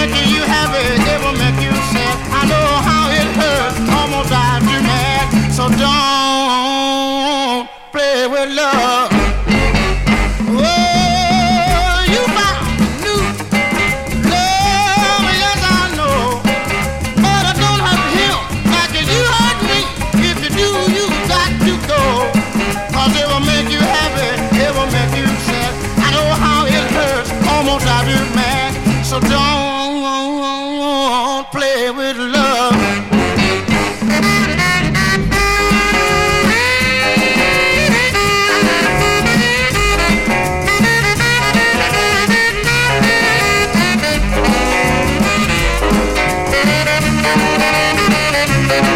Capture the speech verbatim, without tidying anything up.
make you happy, it will make you sad. I know how it hurts, almost drives you mad. So don't play with love. Oh, you found new love, yes I know. But I don't hurt him like you hurt me. If you do, you got to go. Cause it will make you happy, it will make you sad. I know how it hurts, almost drives you mad. So don't play with love. Thank you.